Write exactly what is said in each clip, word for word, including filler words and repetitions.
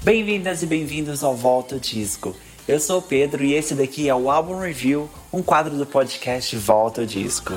Bem-vindas e bem-vindos ao Volta Disco. Eu sou o Pedro e esse daqui é o Album Review, um quadro do podcast Volta Disco.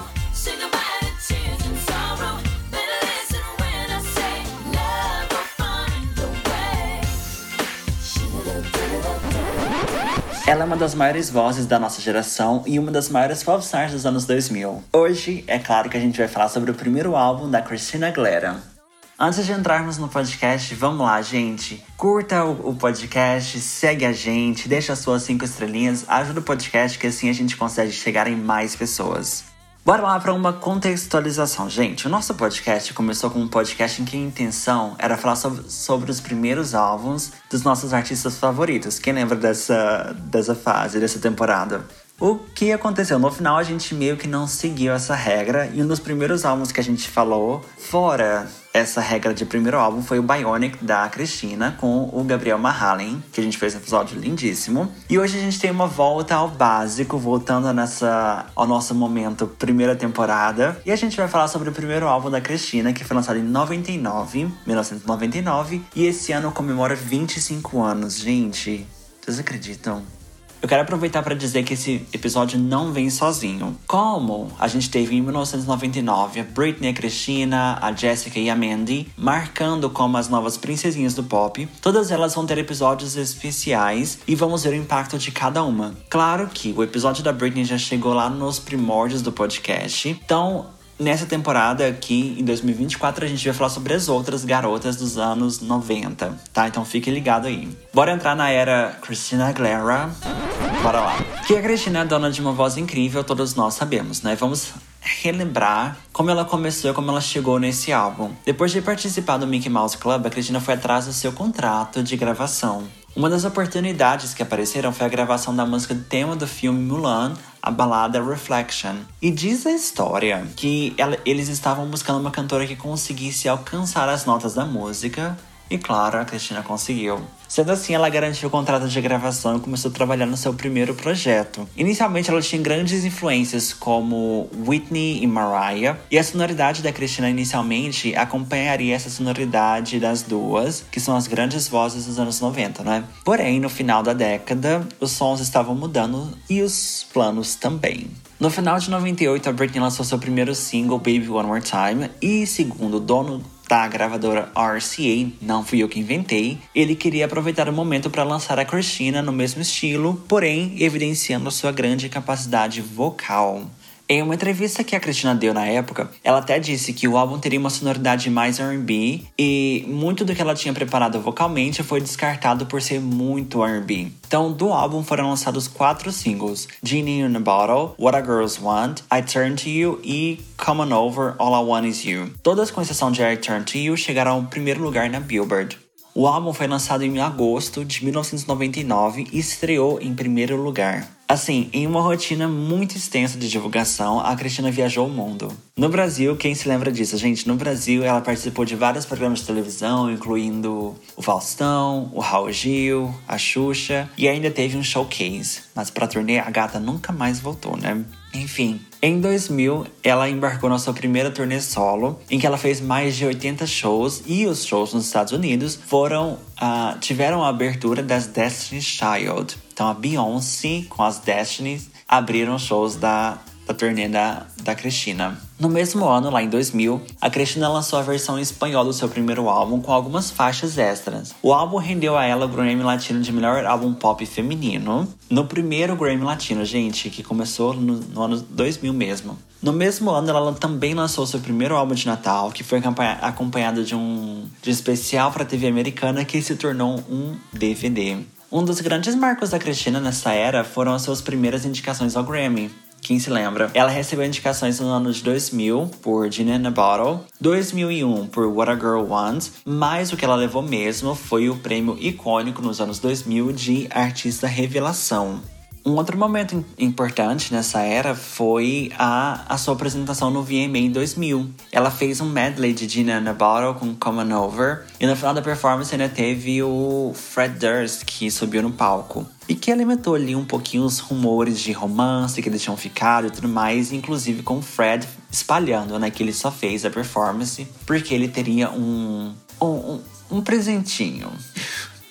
Ela é uma das maiores vozes da nossa geração e uma das maiores popstars dos anos dois mil. Hoje, é claro que a gente vai falar sobre o primeiro álbum da Christina Aguilera. Antes de entrarmos no podcast, vamos lá, gente. Curta o, o podcast, segue a gente, deixa as suas cinco estrelinhas, ajuda o podcast que assim a gente consegue chegar em mais pessoas. Bora lá para uma contextualização, gente. O nosso podcast começou como um podcast em que a intenção era falar sobre, sobre os primeiros álbuns dos nossos artistas favoritos. Quem lembra dessa, dessa fase, dessa temporada? O que aconteceu? No final a gente meio que não seguiu essa regra e um dos primeiros álbuns que a gente falou fora essa regra de primeiro álbum foi o Bionic da Christina com o Gabriel Mahallen, que a gente fez um episódio lindíssimo. E hoje a gente tem uma volta ao básico, voltando nessa, ao nosso momento primeira temporada. E a gente vai falar sobre o primeiro álbum da Christina, que foi lançado em noventa e nove, mil novecentos e noventa e nove. E esse ano comemora vinte e cinco anos. Gente, vocês acreditam? Eu quero aproveitar para dizer que esse episódio não vem sozinho. Como a gente teve em mil novecentos e noventa e nove a Britney, a Christina, a Jessica e a Mandy, marcando como as novas princesinhas do pop, todas elas vão ter episódios especiais e vamos ver o impacto de cada uma. Claro que o episódio da Britney já chegou lá nos primórdios do podcast, então nessa temporada aqui, em dois mil e vinte e quatro, a gente vai falar sobre as outras garotas dos anos noventa, tá? Então fique ligado aí. Bora entrar na era Christina Aguilera. Bora lá. Que a Christina é dona de uma voz incrível, todos nós sabemos, né? Vamos relembrar como ela começou e como ela chegou nesse álbum. Depois de participar do Mickey Mouse Club, a Christina foi atrás do seu contrato de gravação. Uma das oportunidades que apareceram foi a gravação da música tema do filme Mulan, a balada Reflection. E diz a história que ela, eles estavam buscando uma cantora que conseguisse alcançar as notas da música. E claro, a Christina conseguiu. Sendo assim, ela garantiu o contrato de gravação e começou a trabalhar no seu primeiro projeto. Inicialmente, ela tinha grandes influências como Whitney e Mariah. E a sonoridade da Christina inicialmente acompanharia essa sonoridade das duas, que são as grandes vozes dos anos noventa, né? Porém, no final da década, os sons estavam mudando e os planos também. No final de noventa e oito, a Britney lançou seu primeiro single, Baby One More Time. E segundo o dono da gravadora R C A, não fui eu que inventei, ele queria aproveitar o momento para lançar a Christina no mesmo estilo, porém evidenciando sua grande capacidade vocal. Em uma entrevista que a Christina deu na época, ela até disse que o álbum teria uma sonoridade mais R and B e muito do que ela tinha preparado vocalmente foi descartado por ser muito R and B. Então, do álbum foram lançados quatro singles: Genie in a Bottle, What a Girls Want, I Turn to You e Come On Over, All I Want Is You. Todas, com exceção de I Turn to You, chegaram ao primeiro lugar na Billboard. O álbum foi lançado em agosto de mil novecentos e noventa e nove e estreou em primeiro lugar. Assim, em uma rotina muito extensa de divulgação, a Christina viajou o mundo. No Brasil, quem se lembra disso? Gente, no Brasil ela participou de vários programas de televisão, incluindo o Faustão, o Raul Gil, a Xuxa, e ainda teve um showcase. Mas pra turnê, a gata nunca mais voltou, né? Enfim, em dois mil, ela embarcou na sua primeira turnê solo, em que ela fez mais de oitenta shows, e os shows nos Estados Unidos foram, uh, tiveram a abertura das Destiny's Child. Então a Beyoncé com as Destiny's abriram shows da, da turnê da, da Christina. No mesmo ano, lá em dois mil, a Christina lançou a versão em espanhol do seu primeiro álbum com algumas faixas extras. O álbum rendeu a ela o Grammy Latino de melhor álbum pop feminino. No primeiro Grammy Latino, gente, que começou no, no ano dois mil mesmo. No mesmo ano, ela também lançou seu primeiro álbum de Natal, que foi acompanhado de um de especial para a T V americana que se tornou um D V D. Um dos grandes marcos da Christina nessa era foram as suas primeiras indicações ao Grammy. Quem se lembra? Ela recebeu indicações no ano de dois mil por Genie in a Bottle, dois mil e um por What a Girl Wants, mas o que ela levou mesmo foi o prêmio icônico nos anos dois mil de Artista Revelação. Um outro momento importante nessa era foi a, a sua apresentação no V M A em dois mil. Ela fez um medley de Genie in a Bottle com Come On Over. E no final da performance ainda teve o Fred Durst, que subiu no palco. E que alimentou ali um pouquinho os rumores de romance que eles tinham ficado e tudo mais. Inclusive com o Fred espalhando, né, que ele só fez a performance porque ele teria um, um, um, um presentinho.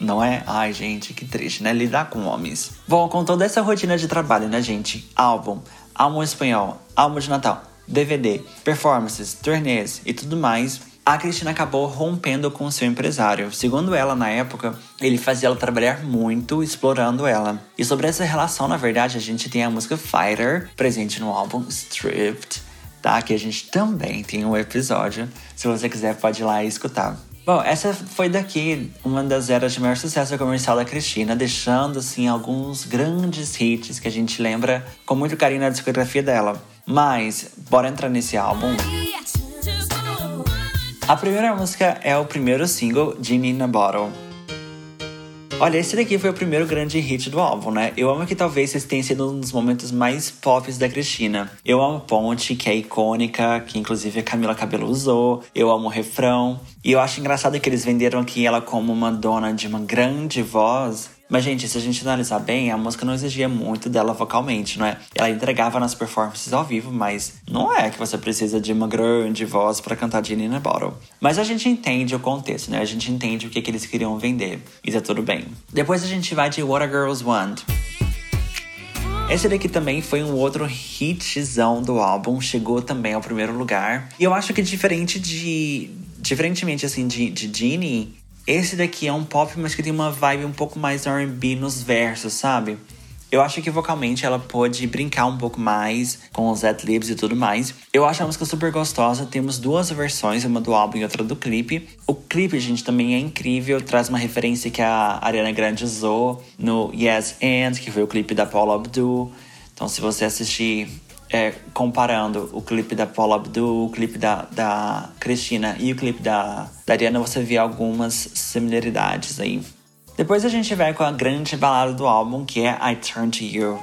não é? Ai, gente, que triste, né? Lidar com homens. Bom, com toda essa rotina de trabalho, né, gente? Álbum, álbum espanhol, álbum de Natal, D V D, performances, turnês e tudo mais, a Cristina acabou rompendo com seu empresário. Segundo ela, na época, ele fazia ela trabalhar muito, explorando ela. E sobre essa relação, na verdade, a gente tem a música Fighter, presente no álbum Stripped, tá? Que a gente também tem um episódio. Se você quiser, pode ir lá e escutar. Bom, essa foi daqui uma das eras de maior sucesso comercial da Cristina, deixando, assim, alguns grandes hits que a gente lembra com muito carinho na discografia dela. Mas, bora entrar nesse álbum. A primeira música é o primeiro single, Genie in a Bottle. Olha, esse daqui foi o primeiro grande hit do álbum, né? Eu amo que talvez esse tenha sido um dos momentos mais pop da Cristina. Eu amo Ponte, que é icônica, que inclusive a Camila Cabello usou. Eu amo o refrão. E eu acho engraçado que eles venderam aqui ela como uma dona de uma grande voz. Mas, gente, se a gente analisar bem, a música não exigia muito dela vocalmente, não é? Ela entregava nas performances ao vivo, mas não é que você precisa de uma grande voz pra cantar Genie in a Bottle. Mas a gente entende o contexto, né? A gente entende o que, que eles queriam vender. E tá tudo bem. Depois a gente vai de What a Girls Want. Esse daqui também foi um outro hitzão do álbum. Chegou também ao primeiro lugar. E eu acho que diferente de... Diferentemente, assim, de, de Genie... Esse daqui é um pop, mas que tem uma vibe um pouco mais R and B nos versos, sabe? Eu acho que vocalmente ela pôde brincar um pouco mais com os ad-libs e tudo mais. Eu acho a música super gostosa. Temos duas versões, uma do álbum e outra do clipe. O clipe, gente, também é incrível. Traz uma referência que a Ariana Grande usou no Yes And, que foi o clipe da Paula Abdul. Então, se você assistir... É, comparando o clipe da Paula Abdul, o clipe da, da Cristina e o clipe da, da Ariana, você vê algumas similaridades aí. Depois a gente vai com a grande balada do álbum, que é I Turn to You.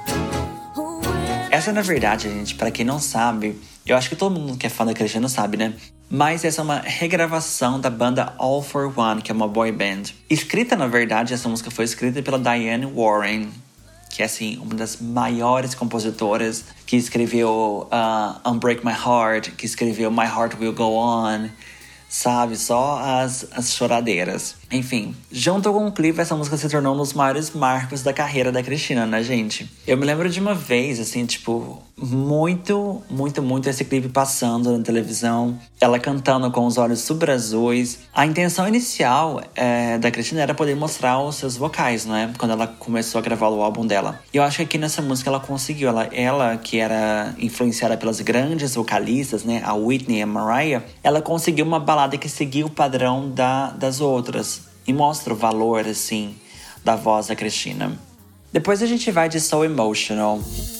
Essa, na verdade, gente, pra quem não sabe, eu acho que todo mundo que é fã da Cristina sabe, né? Mas essa é uma regravação da banda All For One, que é uma boy band. Escrita, na verdade, essa música foi escrita pela Diane Warren, que é, assim, uma das maiores compositoras, que escreveu uh, Unbreak My Heart, que escreveu My Heart Will Go On, sabe? Só as, as choradeiras. Enfim, junto com o clipe, essa música se tornou um dos maiores marcos da carreira da Cristina, né, gente? Eu me lembro de uma vez, assim, tipo, muito, muito, muito esse clipe passando na televisão. Ela cantando com os olhos super azuis. A intenção inicial é, da Cristina era poder mostrar os seus vocais, né? Quando ela começou a gravar o álbum dela. E eu acho que aqui nessa música ela conseguiu. Ela, ela que era influenciada pelas grandes vocalistas, né? A Whitney e a Mariah. Ela conseguiu uma balada que seguia o padrão da, das outras. E mostra o valor, assim, da voz da Cristina. Depois a gente vai de So Emotional.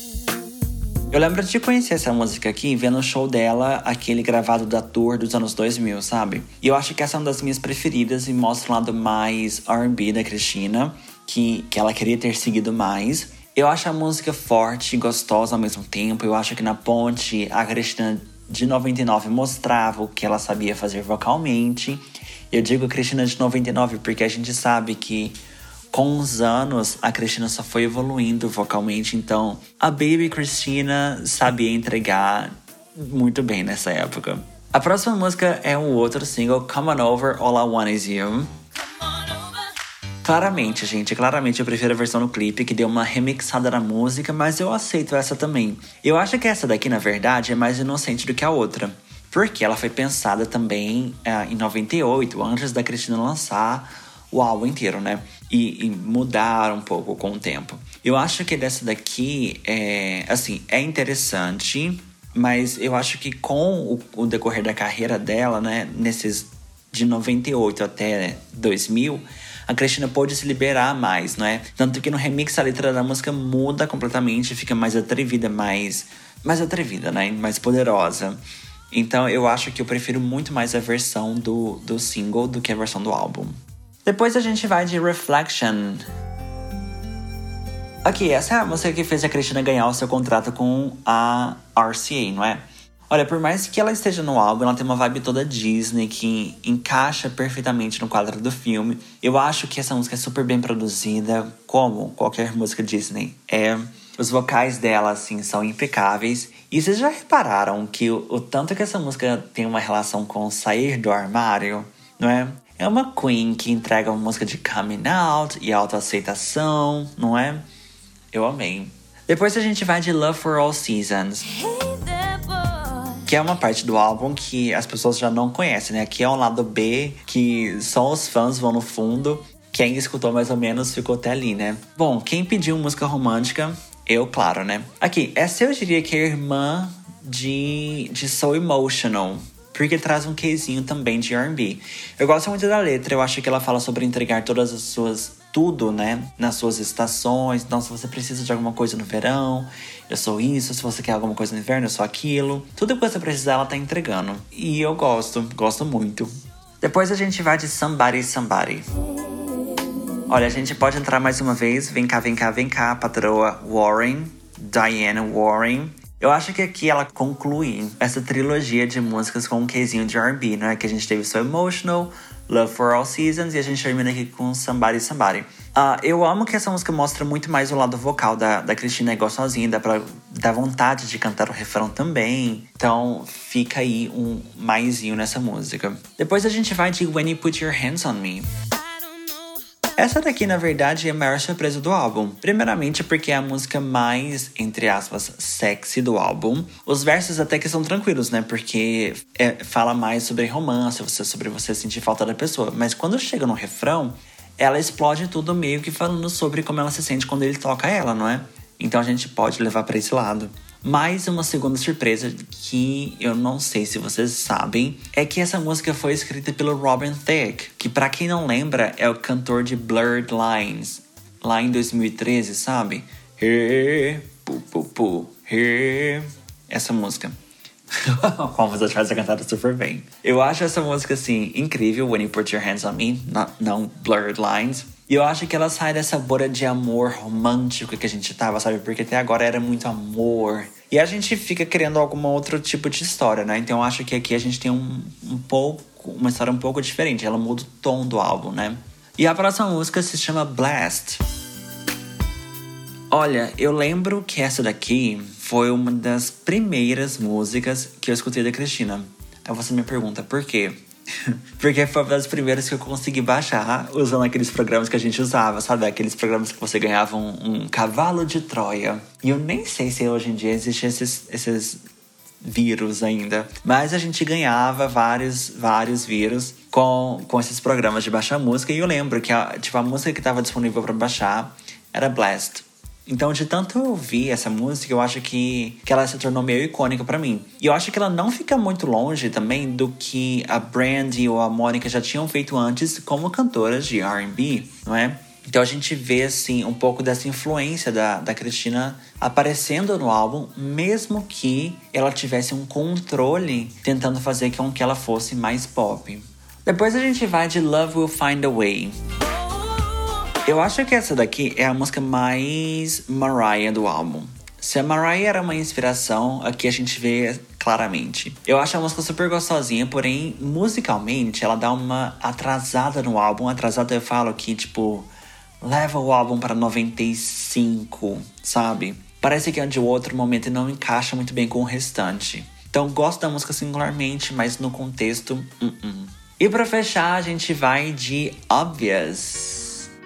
Eu lembro de conhecer essa música aqui vendo o show dela, aquele gravado da tour dos anos dois mil, sabe? E eu acho que essa é uma das minhas preferidas e mostra um lado mais R and B da Cristina, que, que ela queria ter seguido mais. Eu acho a música forte e gostosa ao mesmo tempo. Eu acho que na Ponte, a Cristina de noventa e nove mostrava o que ela sabia fazer vocalmente. Eu digo Cristina de noventa e nove porque a gente sabe que com os anos a Cristina só foi evoluindo vocalmente. Então a Baby Cristina sabia entregar muito bem nessa época. A próxima música é um outro single, Come On Over, All I Want Is You. Claramente, gente, claramente eu prefiro a versão no clipe, que deu uma remixada na música, mas eu aceito essa também. Eu acho que essa daqui, na verdade, é mais inocente do que a outra. Porque ela foi pensada também é, em noventa e oito, antes da Cristina lançar o álbum inteiro, né? E, e mudar um pouco com o tempo. Eu acho que dessa daqui, é, assim, é interessante, mas eu acho que com o, o decorrer da carreira dela, né? Nesses de noventa e oito até dois mil, a Cristina pôde se liberar mais, não é? Tanto que no remix a letra da música muda completamente, fica mais atrevida, mais, mais atrevida, né? Mais poderosa. Então eu acho que eu prefiro muito mais a versão do, do single do que a versão do álbum. Depois a gente vai de Reflection. Aqui, essa é a música que fez a Cristina ganhar o seu contrato com a R C A, não é? Olha, por mais que ela esteja no álbum, ela tem uma vibe toda Disney que encaixa perfeitamente no quadro do filme. Eu acho que essa música é super bem produzida, como qualquer música Disney é. Os vocais dela, assim, são impecáveis. E vocês já repararam que o, o tanto que essa música tem uma relação com sair do armário, não é? É uma queen que entrega uma música de coming out e autoaceitação, não é? Eu amei. Depois a gente vai de Love for All Seasons, que é uma parte do álbum que as pessoas já não conhecem, né? Aqui é um lado B, que só os fãs vão no fundo. Quem escutou mais ou menos ficou até ali, né? Bom, quem pediu música romântica? Eu, claro, né? Aqui, essa eu diria que é a irmã de, de So Emotional, porque traz um quezinho também de R and B. Eu gosto muito da letra, eu acho que ela fala sobre entregar todas as suas... tudo, né? Nas suas estações. Então, se você precisa de alguma coisa no verão, eu sou isso. Se você quer alguma coisa no inverno, eu sou aquilo. Tudo que você precisar, ela tá entregando. E eu gosto, gosto muito. Depois a gente vai de Somebody Somebody. Olha, a gente pode entrar mais uma vez. Vem cá, vem cá, vem cá, patroa Warren, Diane Warren. Eu acho que aqui ela conclui essa trilogia de músicas com um quezinho de R and B, né? Que a gente teve So Emotional, Love for All Seasons, e a gente termina aqui com Somebody Somebody. Uh, eu amo que essa música mostra muito mais o lado vocal da, da Christina, é igual sozinha, dá pra dar vontade de cantar o refrão também. Então fica aí um maisinho nessa música. Depois a gente vai de When You Put Your Hands On Me. Essa daqui, na verdade, é a maior surpresa do álbum. Primeiramente porque é a música mais, entre aspas, sexy do álbum. Os versos até que são tranquilos, né? Porque é, fala mais sobre romance, você, sobre você sentir falta da pessoa. Mas quando chega no refrão, ela explode tudo meio que falando sobre como ela se sente quando ele toca ela, não é? Então a gente pode levar pra esse lado. Mais uma segunda surpresa que eu não sei se vocês sabem é que essa música foi escrita pelo Robin Thicke, que pra quem não lembra é o cantor de Blurred Lines, lá em dois mil e treze, sabe? Hey, pu, pu, pu, hey. Essa música. Como você faz a cantar super bem. Eu acho essa música, assim, incrível, When You Put Your Hands On Me, não, não Blurred Lines. E eu acho que ela sai dessa bolha de amor romântico que a gente tava, sabe? Porque até agora era muito amor. E a gente fica querendo algum outro tipo de história, né? Então eu acho que aqui a gente tem um, um pouco, uma história um pouco diferente. Ela muda o tom do álbum, né? E a próxima música se chama Blast. Olha, eu lembro que essa daqui foi uma das primeiras músicas que eu escutei da Christina. Aí você me pergunta, por quê? Porque foi uma das primeiras que eu consegui baixar usando aqueles programas que a gente usava, sabe? Aqueles programas que você ganhava um, um cavalo de Troia. E eu nem sei se hoje em dia existem esses, esses vírus ainda. Mas a gente ganhava vários, vários vírus com, com esses programas de baixar música. E eu lembro que a, tipo, a música que estava disponível para baixar era Blast. Então, de tanto eu ouvir essa música, eu acho que, que ela se tornou meio icônica pra mim. E eu acho que ela não fica muito longe também do que a Brandy ou a Mônica já tinham feito antes como cantoras de R and B, não é? Então a gente vê, assim, um pouco dessa influência da, da Christina aparecendo no álbum, mesmo que ela tivesse um controle tentando fazer com que ela fosse mais pop. Depois a gente vai de Love Will Find a Way. Eu acho que essa daqui é a música mais Mariah do álbum. Se a Mariah era uma inspiração, aqui a gente vê claramente. Eu acho a música super gostosinha, porém, musicalmente, ela dá uma atrasada no álbum. Atrasada eu falo que, tipo, leva o álbum para noventa e cinco, sabe? Parece que é de outro momento e não encaixa muito bem com o restante. Então, gosto da música singularmente, mas no contexto, uh-uh. E pra fechar, a gente vai de Obvious.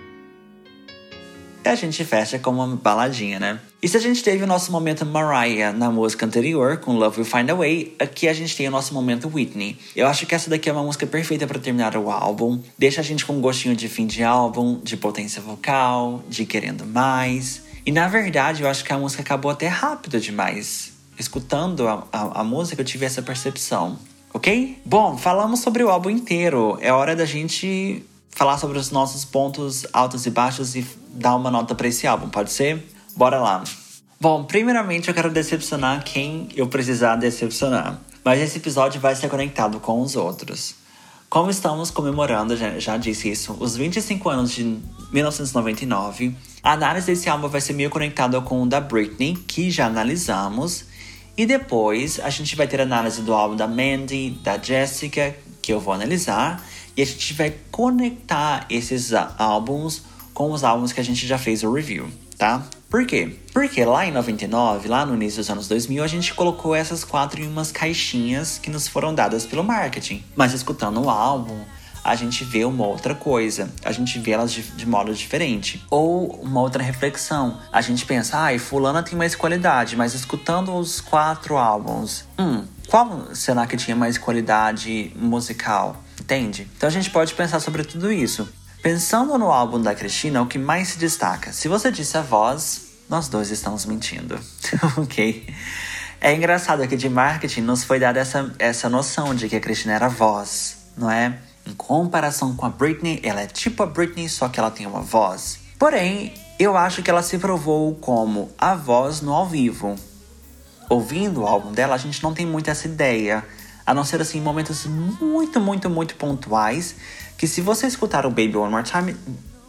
E a gente fecha com uma baladinha, né? E se a gente teve o nosso momento Mariah na música anterior, com Love Will Find a Way, aqui a gente tem o nosso momento Whitney. Eu acho que essa daqui é uma música perfeita pra terminar o álbum. Deixa a gente com um gostinho de fim de álbum, de potência vocal, de querendo mais. E na verdade, eu acho que a música acabou até rápido demais. Escutando a, a, a música, eu tive essa percepção. Ok? Bom, falamos sobre o álbum inteiro. É hora da gente falar sobre os nossos pontos altos e baixos e dar uma nota pra esse álbum, pode ser? Bora lá. Bom, primeiramente eu quero decepcionar quem eu precisar decepcionar. Mas esse episódio vai ser conectado com os outros. Como estamos comemorando, já, já disse isso, os vinte e cinco anos de mil novecentos e noventa e nove, a análise desse álbum vai ser meio conectada com o da Britney, que já analisamos. E depois a gente vai ter a análise do álbum da Mandy, da Jessica, que eu vou analisar. E a gente vai conectar esses álbuns com os álbuns que a gente já fez o review, tá? Por quê? Porque lá em noventa e nove, lá no início dos anos dois mil, a gente colocou essas quatro em umas caixinhas que nos foram dadas pelo marketing. Mas escutando o álbum, a gente vê uma outra coisa. A gente vê elas de, de modo diferente. Ou uma outra reflexão. A gente pensa, ai, fulana tem mais qualidade, mas escutando os quatro álbuns, hum, qual será que tinha mais qualidade musical? Entende? Então a gente pode pensar sobre tudo isso. Pensando no álbum da Cristina, o que mais se destaca? Se você disse a voz, nós dois estamos mentindo. Ok? É engraçado que de marketing nos foi dada essa, essa noção de que a Cristina era a voz, não é? Em comparação com a Britney, ela é tipo a Britney, só que ela tem uma voz. Porém, eu acho que ela se provou como a voz no ao vivo. Ouvindo o álbum dela, a gente não tem muito essa ideia. A não ser assim, momentos muito, muito, muito pontuais. Que se você escutar o Baby One More Time,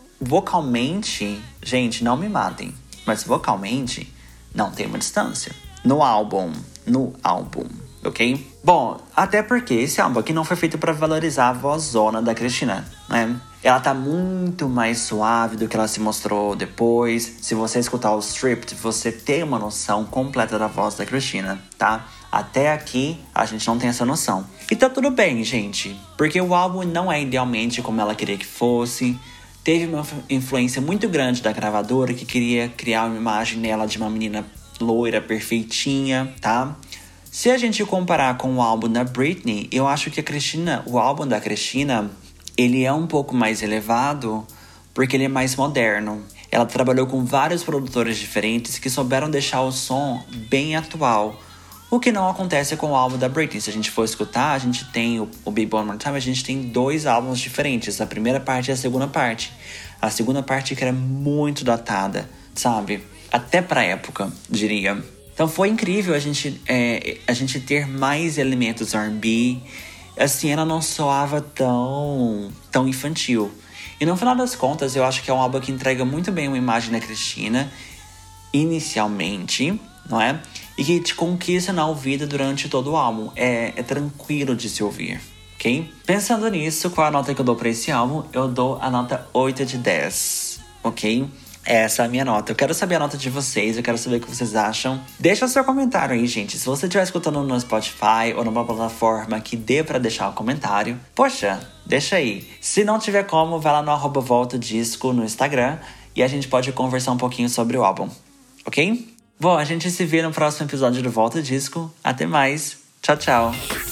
vocalmente, gente, não me matem, mas vocalmente não tem uma distância. No álbum, no álbum, ok? Bom, até porque esse álbum aqui não foi feito pra valorizar a vozona da Cristina, né? Ela tá muito mais suave do que ela se mostrou depois. Se você escutar o Stripped, você tem uma noção completa da voz da Cristina, tá? Até aqui, a gente não tem essa noção. E tá tudo bem, gente. Porque o álbum não é idealmente como ela queria que fosse. Teve uma influência muito grande da gravadora, que queria criar uma imagem nela de uma menina loira, perfeitinha, tá? Se a gente comparar com o álbum da Britney, eu acho que a Cristina, o álbum da Cristina, ele é um pouco mais elevado, porque ele é mais moderno. Ela trabalhou com vários produtores diferentes que souberam deixar o som bem atual. O que não acontece com o álbum da Britney. Se a gente for escutar, a gente tem o, o Baby One More Time, a gente tem dois álbuns diferentes. A primeira parte e a segunda parte. A segunda parte que era muito datada, sabe? Até pra época, diria. Então foi incrível a gente, é, a gente ter mais elementos R and B. Assim, ela não soava tão, tão infantil. E no final das contas, eu acho que é um álbum que entrega muito bem uma imagem da Cristina, inicialmente, não é? E que te conquista na ouvida durante todo o álbum. É, é tranquilo de se ouvir, ok? Pensando nisso, qual a nota que eu dou pra esse álbum? Eu dou a nota oito de dez, ok? Essa é a minha nota. Eu quero saber a nota de vocês, eu quero saber o que vocês acham. Deixa o seu comentário aí, gente. Se você estiver escutando no Spotify ou numa plataforma que dê pra deixar um comentário, poxa, deixa aí. Se não tiver como, vai lá no arroba Volta Disco no Instagram e a gente pode conversar um pouquinho sobre o álbum, ok? Bom, a gente se vê no próximo episódio do Volta Disco. Até mais. Tchau, tchau.